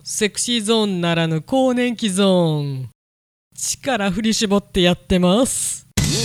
セクシーゾーンならぬ更年期ゾーン。力振り絞ってやってます。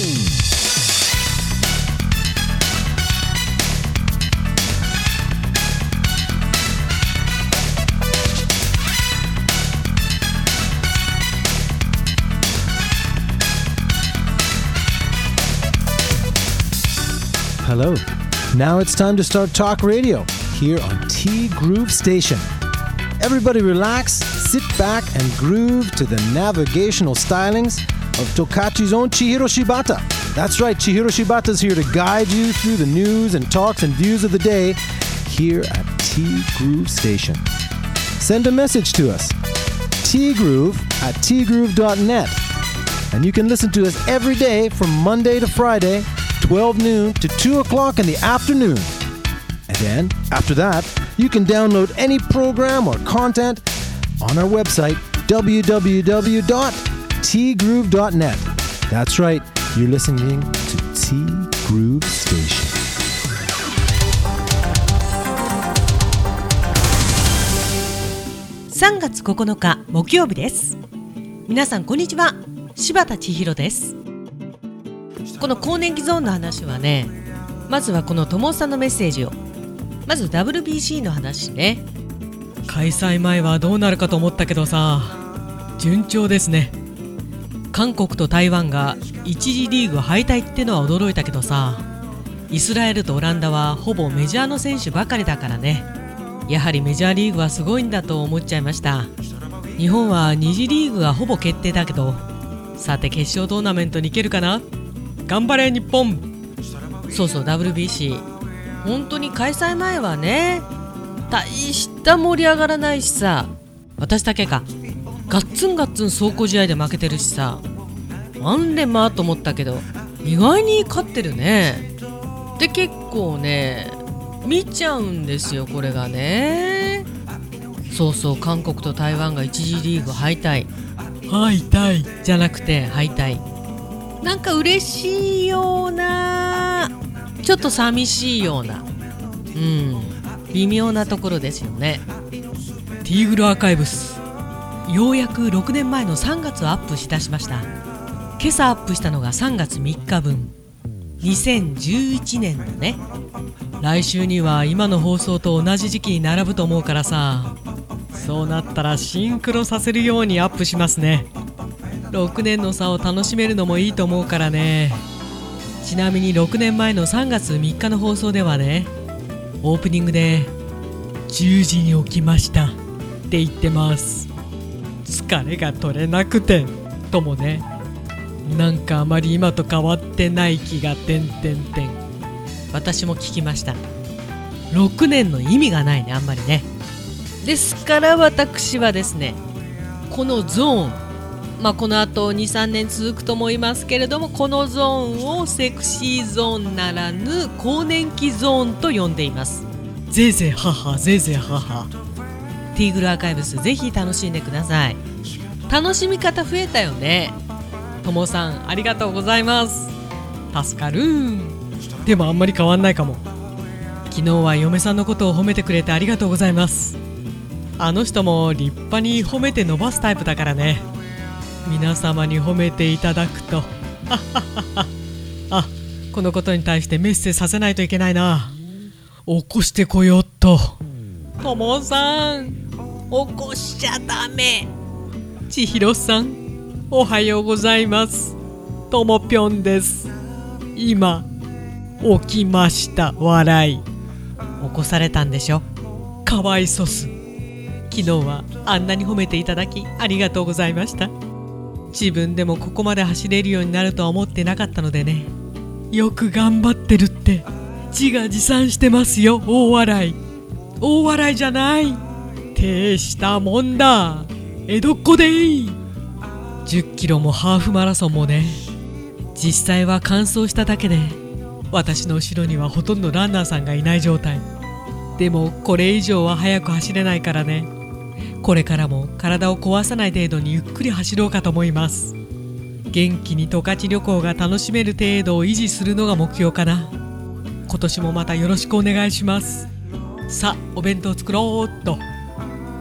Hello. Now it's time to start talk radio here on T Groove Station. Everybody relax, sit back and groove to the navigational stylings of Tokachi's own Chihiro Shibata. That's right, Chihiro Shibata's here to guide you through the news and talks and views of the day here at T Groove Station. Send a message to us, tgroove@tgroove.net. And you can listen to us every day from Monday to Friday, 12 noon to 2 o'clock in the afternoon. And then, after that, you can download any program or content on our website, www.tgroove.net. That's right, you're listening to T Groove Station. 3月9日木曜日です。皆さんこんにちは、柴田千尋です。この更年期ゾーンの話はね、まずはこの友さんのメッセージを。まず WBC の話ね。 開催前はどうなるかと思ったけどさ、順調ですね。韓国と台湾が1次リーグ敗退ってのは驚いたけどさ、イスラエルとオランダはほぼメジャーの選手ばかりだからね。やはりメジャーリーグはすごいんだと思っちゃいました。日本は2次リーグがほぼ決定だけど、さて決勝トーナメントに行けるかな。頑張れ日本。そうそう、 WBC 本当に開催前はね、大した盛り上がらないしさ、私だけかガッツン走行試合で負けてるしさ、なんでまあと思ったけど意外に勝ってるね。で結構ね見ちゃうんですよこれがね。そうそう、韓国と台湾が1次リーグ敗退じゃなくて敗退。なんか嬉しいような、ちょっと寂しいような、微妙なところですよね。 ティーグルアーカイブス、ようやく6年前の3月をアップしだしました。今朝アップしたのが3月3日分、2011年のね。来週には今の放送と同じ時期に並ぶと思うからさ、そうなったらシンクロさせるようにアップしますね。6年の差を楽しめるのもいいと思うからね。ちなみに6年前の3月3日の放送ではね、オープニングで10時に起きましたって言ってます。疲れが取れなくてともね。なんかあまり今と変わってない気が私も聞きました。6年の意味がないね、あんまりね。ですから私はですね、このゾーン、この後 2,3 年続くと思いますけれども、このゾーンをセクシーゾーンならぬ更年期ゾーンと呼んでいます。ぜいぜい母ぜいぜい母。 ティーグルアーカイブスぜひ楽しんでください。楽しみ方増えたよね。 ともさんありがとうございます。助かる。でもあんまり変わんないかも。昨日は嫁さんのことを褒めてくれてありがとうございます。あの人も立派に褒めて伸ばすタイプだからね。皆様に褒めていただくとあ、このことに対してメッセさせないといけないな。起こしてこようっと。ともさん起こしちゃダメ。ちひろさんおはようございます。ともぴょんです。今起きました。笑い。 起こされたんでしょ。 かわいそす。昨日はあんなに褒めていただきありがとうございました。自分でもここまで走れるようになるとは思ってなかったのでね。よく頑張ってるって自画自賛してますよ。大笑い。大笑いじゃない。てしたもんだ。江戸っ子でいい。10キロもハーフマラソンもね、実際は完走しただけで、私の後ろにはほとんどランナーさんがいない状態。でもこれ以上は速く走れないからね。これからも体を壊さない程度にゆっくり走ろうかと思います。元気に十勝旅行が楽しめる程度を維持するのが目標かな。今年もまたよろしくお願いします。さあお弁当作ろうっと。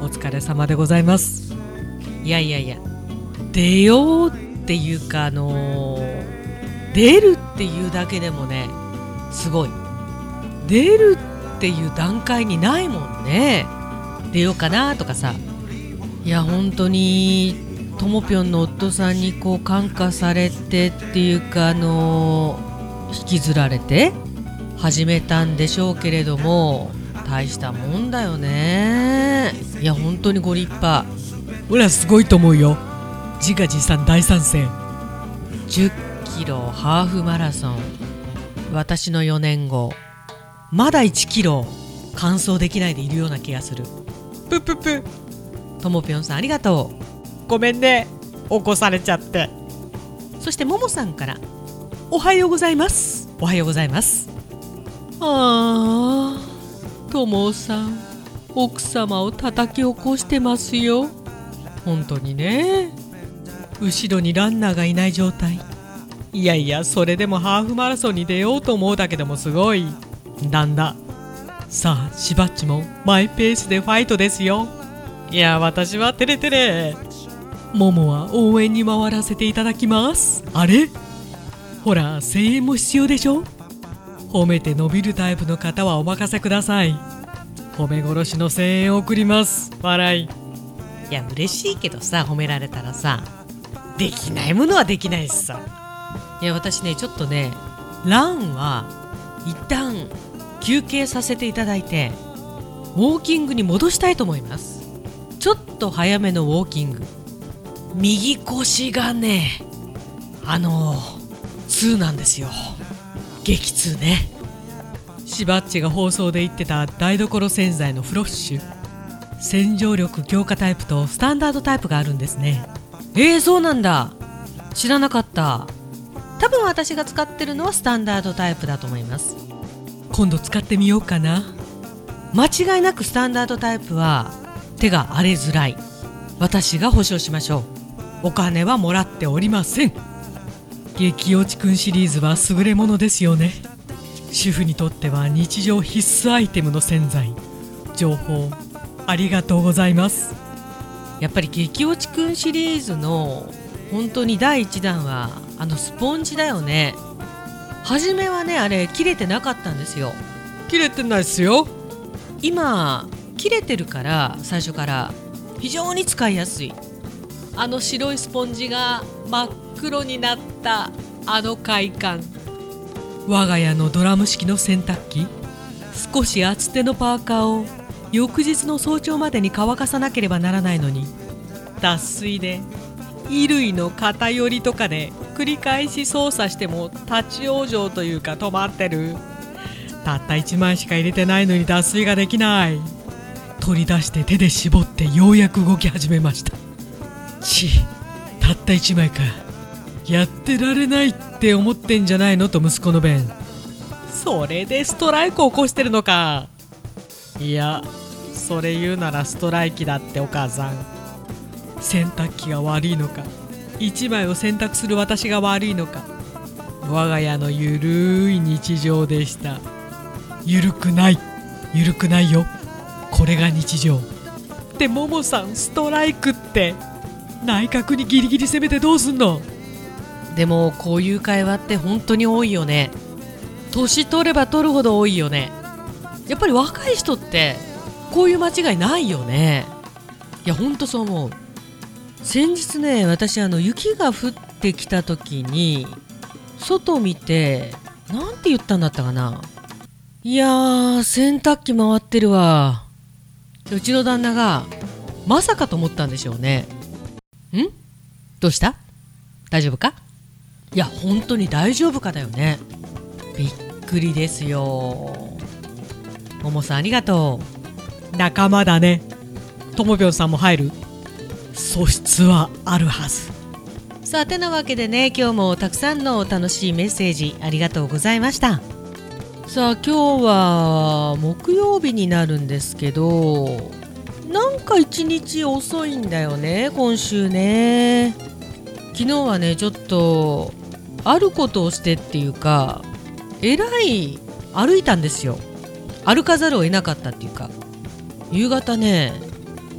お疲れ様でございます。 いや出ようっていうか出るっていうだけでもねすごい。出るっていう段階にないもんね。出ようかなとかさ。いや本当にともぴょんの夫さんにこう感化されてっていうか引きずられて始めたんでしょうけれども、大したもんだよね。いや本当にご立派。 ほらすごいと思うよ。自画自賛大賛成。 10キロハーフマラソン、私の4年後まだ1キロ完走できないでいるような気がする。 ぷぷぷ。 ともぴょんさんありがとう。ごめんね、起こされちゃって。 そしてももさんからおはようございます。おはようございます。 あー、ともさん奥様を叩き起こしてますよ。本当にね。後ろにランナーがいない状態。いやそれでもハーフマラソンに出ようと思うだけでもすごい。なんだ。さあしばっちもマイペースでファイトですよ。いや私はテレテレ。ももは応援に回らせていただきます。あれ、ほら声援も必要でしょ。褒めて伸びるタイプの方はお任せください。褒め殺しの声援を送ります。笑い。 いや嬉しいけどさ、褒められたらさ、できないものはできないしさ。いや私ねちょっとねランは一旦休憩させていただいてウォーキングに戻したいと思います。ちょっと早めのウォーキング。右腰がね痛なんですよ。激痛ね。 しばっちが放送で言ってた台所洗剤のフロッシュ、洗浄力強化タイプとスタンダードタイプがあるんですね。 そうなんだ。知らなかった。多分私が使ってるのはスタンダードタイプだと思います。 今度使ってみようかな。 間違いなくスタンダードタイプは手が荒れづらい。私が保証しましょう。お金はもらっておりません。 激落ちくんシリーズは優れものですよね。主婦にとっては日常必須アイテムの洗剤。情報ありがとうございます。 やっぱり激落ちくんシリーズの本当に第1弾はスポンジだよね。初めはねあれ切れてなかったんですよ。 切れてないっすよ。 今切れてるから最初から非常に使いやすい。白いスポンジが真っ黒になった快感。 我が家のドラム式の洗濯機、少し厚手のパーカーを翌日の早朝までに乾かさなければならないのに、脱水で衣類の偏りとかで繰り返し操作しても立ち往生というか止まってる。たった1枚しか入れてないのに脱水ができない。取り出して手で絞ってようやく動き始めました。たった1枚か。やってられないって思ってんじゃないのと息子の弁。それでストライクを起こしてるのか。いやそれ言うならストライキだってお母さん。洗濯機が悪いのか、1枚を洗濯する私が悪いのか。我が家のゆるい日常でした。ゆるくないよ。これが日常。でももさんストライクって内角にギリギリ攻めてどうすんの。 でもこういう会話って本当に多いよね。年取れば取るほど多いよね。やっぱり若い人ってこういう間違いないよね。いや本当そう思う。先日ね私雪が降ってきた時に外見てなんて言ったんだったかな。いやー洗濯機回ってるわ。うちの旦那がまさかと思ったんでしょうね。どうした？大丈夫か？いや本当に大丈夫かだよね。びっくりですよ。ももさんありがとう。仲間だね。ともぴょんさんも入る？素質はあるはず。 さあてなわけでね今日もたくさんの楽しいメッセージありがとうございました。さあ今日は木曜日になるんですけど、なんか一日遅いんだよね今週ね。昨日はねちょっとあることをしてっていうかえらい歩いたんですよ。歩かざるを得なかったっていうか、夕方ね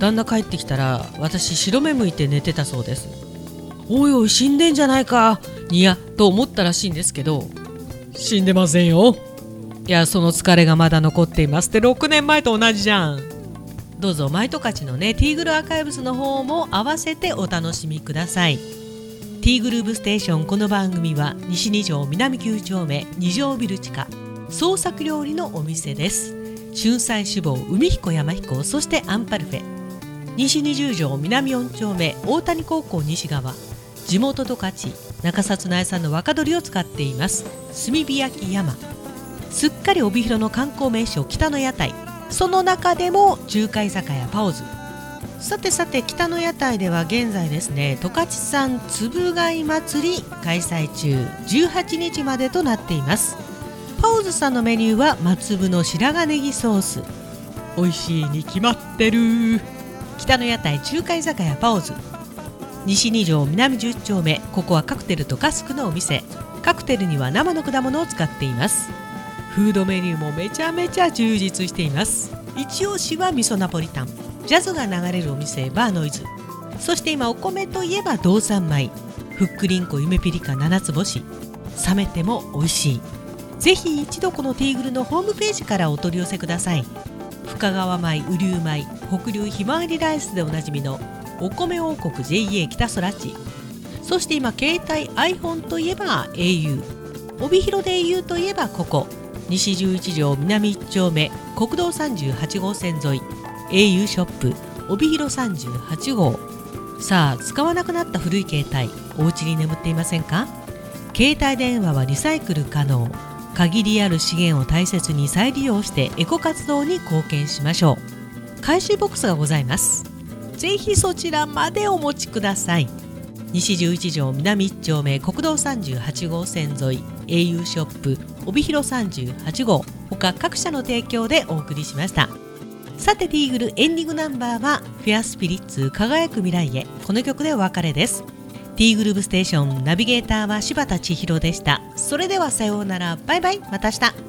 旦那帰ってきたら私白目向いて寝てたそうです。おいおい死んでんじゃないかいやと思ったらしいんですけど、 死んでませんよ。 いやその疲れがまだ残っていますって6年前と同じじゃん。どうぞマイトカチのねティーグルアーカイブスの方も合わせてお楽しみください。ティーグルーブステーション、この番組は西2条南9丁目2条ビル地下創作料理のお店です。春菜志望、海彦山彦、そしてアンパルフェ。西20条南4丁目大谷高校西側、地元十勝中札内産の若鶏を使っています炭火焼き山。すっかり帯広の観光名所北の屋台、その中でも中華居酒屋パオズ。さて北の屋台では現在ですね、十勝産つぶ貝祭り開催中、18日までとなっています。パオズさんのメニューは松粒の白髪ネギソース。 美味しいに決まってる。 北の屋台中華居酒屋パオズ、西2条南10丁目、ここはカクテルとカスクのお店。カクテルには生の果物を使っています。フードメニューもめちゃめちゃ充実しています。一押しは味噌ナポリタン、ジャズが流れるお店バーノイズ。そして今お米といえば道産米、ふっくりんこ夢ピリカ7つ星、冷めても美味しい。ぜひ一度このティーグルのホームページからお取り寄せください。深川米、雨竜米、北流ひまわりライスでおなじみのお米王国 JA 北空地。そして今携帯 iPhone といえば au、 帯広で au といえばここ西11条南1丁目国道38号線沿い au ショップ帯広38号。さあ使わなくなった古い携帯、お家に眠っていませんか？携帯電話はリサイクル可能。限りある資源を大切に再利用してエコ活動に貢献しましょう。回収ボックスがございます。ぜひそちらまでお持ちください。西11条南1丁目国道38号線沿い au ショップ帯広38号、他各社の提供でお送りしました。さてティーグルエンディングナンバーはフェアスピリッツ輝く未来へ、この曲でお別れです。ティーグルーブステーションナビゲーターは柴田千尋でした。それではさようなら、バイバイ、また明日。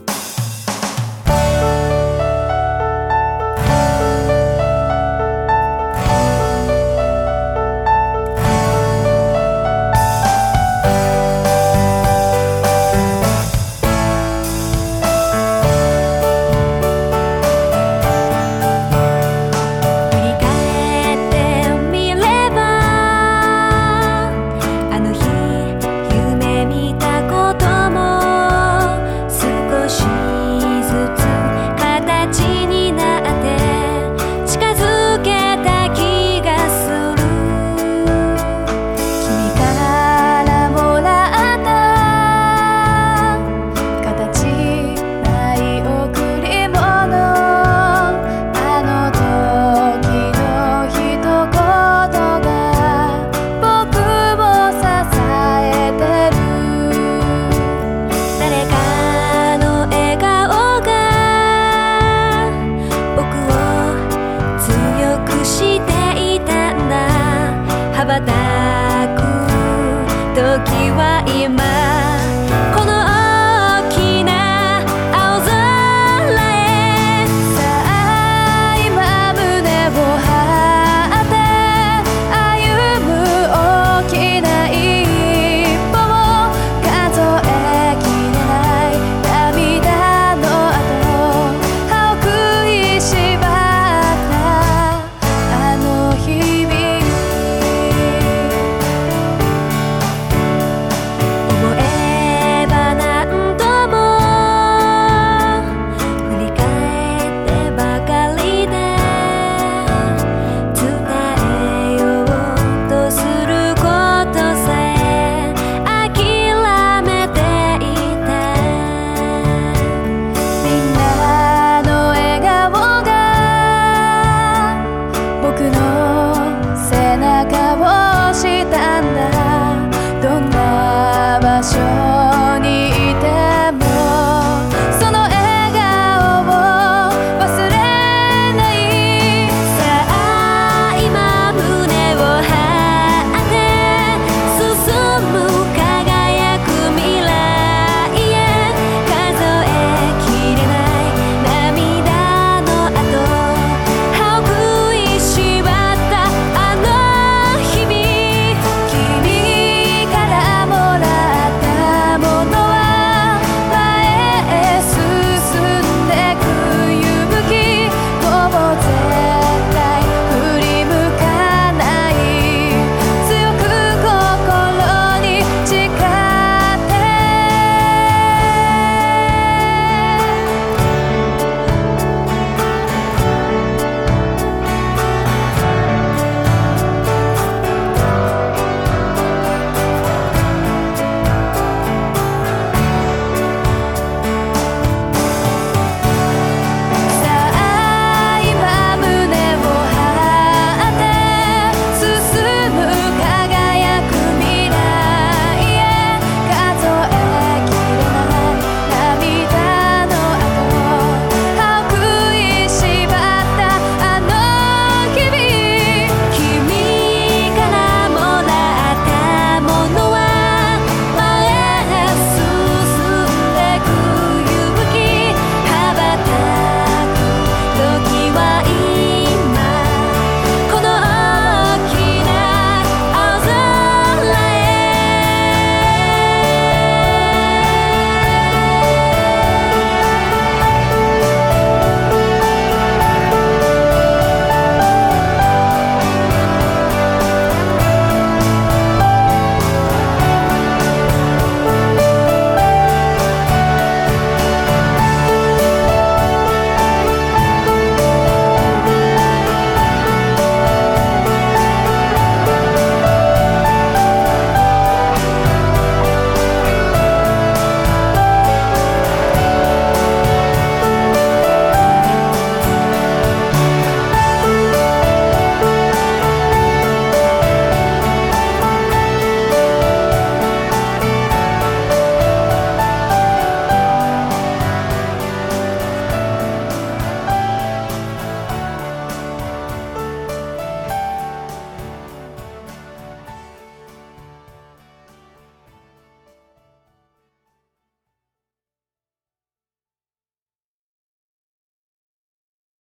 羽ばたく時は今